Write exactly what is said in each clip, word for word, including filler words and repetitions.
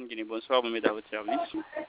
Guinée, bonsoir, vous m'aidez à votre service.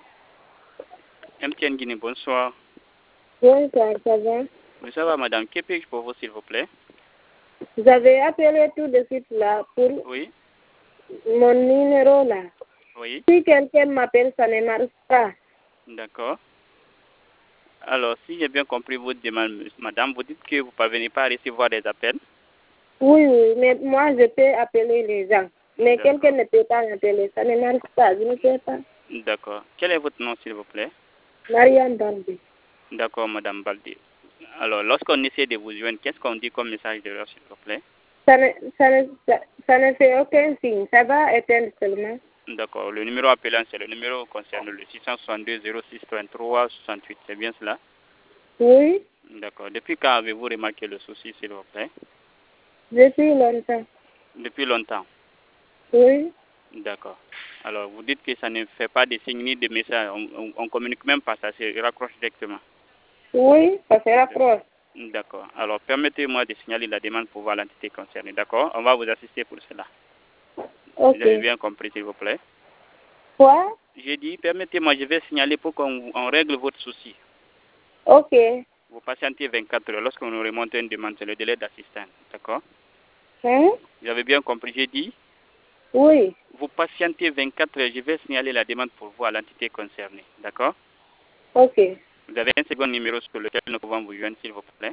M T N Guinée, bonsoir. Bonsoir, ça va? Oui, ça va, madame. Que puis-je pour vous, s'il vous plaît? Vous avez appelé tout de suite là pour Oui, mon numéro là. oui, Si quelqu'un m'appelle, ça ne marche pas. d'accord. Alors, si j'ai bien compris votre demande, madame, vous dites que vous ne parvenez pas à recevoir des appels? Oui, oui, mais moi je peux appeler les gens. Mais D'accord. quelqu'un ne peut pas m'appeler, ça ne marche pas, je ne sais pas. D'accord. Quel est votre nom, s'il vous plaît? Marianne Bambi. D'accord, madame Baldi. Alors, lorsqu'on essaie de vous joindre, qu'est-ce qu'on dit comme message d'erreur, s'il vous plaît? Ça ne, ça, ne, ça, ça ne fait aucun signe, ça va éteindre seulement. D'accord. Le numéro appelant, c'est le numéro concernant le six cent soixante-deux zéro six trente-trois soixante-huit. C'est bien cela? Oui, D'accord. Depuis quand avez-vous remarqué le souci, s'il vous plaît? depuis longtemps. Depuis longtemps. Oui, D'accord. Alors, vous dites que ça ne fait pas de signes ni de messages. On ne communique même pas, ça se raccroche directement. oui, ça se rapproche. D'accord. Alors, permettez-moi de signaler la demande pour voir l'entité concernée. D'accord? On va vous assister pour cela. Ok. Vous avez bien compris, s'il vous plaît? Quoi? J'ai dit, permettez-moi, je vais signaler pour qu'on on règle votre souci. Ok. Vous patientez vingt-quatre heures. Lorsqu'on nous remonte une demande, c'est le délai d'assistance. D'accord? Hein? Vous avez bien compris? J'ai dit, Oui. vous patientez vingt-quatre heures. Je vais signaler la demande pour voir l'entité concernée. D'accord? Ok. Vous avez un second numéro sur lequel nous pouvons vous joindre, s'il vous plaît?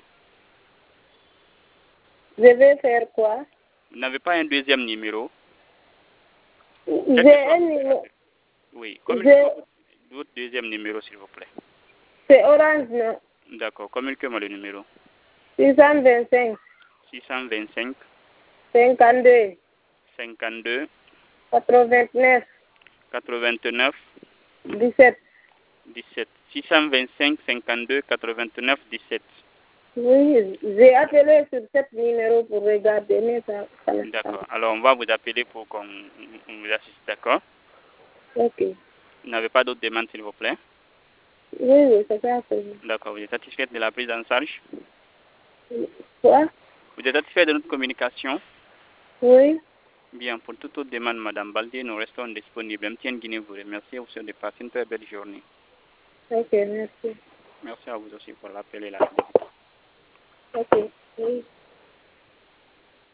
Je vais faire quoi? Vous n'avez pas un deuxième numéro? Quel que J'ai soit un numéro. Oui. J'ai... Communiquez-moi votre, votre deuxième numéro, s'il vous plaît. C'est Orange, non? D'accord. Communiquez-moi le numéro. six cent vingt-cinq, six cent vingt-cinq, cinquante-deux, cinquante-deux, quatre-vingt-neuf, quatre-vingt-neuf, dix-sept. dix-sept. six cent vingt-cinq, cinquante-deux, quatre-vingt-neuf, dix-sept. Oui, j'ai appelé sur cet numéro pour regarder, mais ça, ça ne passe D'accord. Alors, on va vous appeler pour qu'on on vous assiste. D'accord? pas. Ok. Vous n'avez pas d'autres demandes, s'il vous plaît? Oui, oui, c'est ça. D'accord. Vous êtes satisfait de la prise en charge? Quoi? Vous êtes satisfait de notre communication? Oui. Bien. Pour toute autre demande, Madame Baldi, nous restons disponibles. M T N Guinée vous remercie. Vous souhaite de passer une très belle journée. Ok, merci. Merci à vous aussi pour l'appel et la fidélité. Ok. Oui.